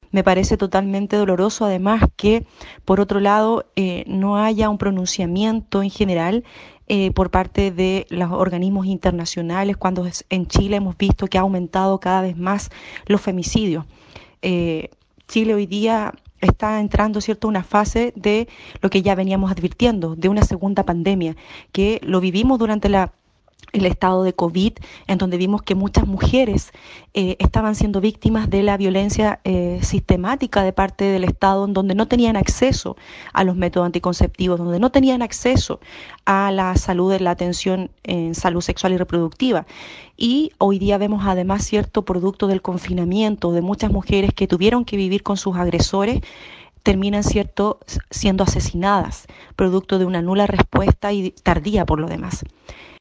Me parece totalmente doloroso, además, que, por otro lado, no haya un pronunciamiento en general por parte de los organismos internacionales, cuando en Chile hemos visto que ha aumentado cada vez más los femicidios. Eh, Chile hoy día está entrando, ¿cierto?, una fase de lo que ya veníamos advirtiendo, de una segunda pandemia, que lo vivimos durante el estado de COVID, en donde vimos que muchas mujeres estaban siendo víctimas de la violencia sistemática de parte del Estado, en donde no tenían acceso a los métodos anticonceptivos, donde no tenían acceso a la salud, la atención en salud sexual y reproductiva. Y hoy día vemos además, cierto, producto del confinamiento, de muchas mujeres que tuvieron que vivir con sus agresores, terminan, cierto, siendo asesinadas, producto de una nula respuesta y tardía por lo demás.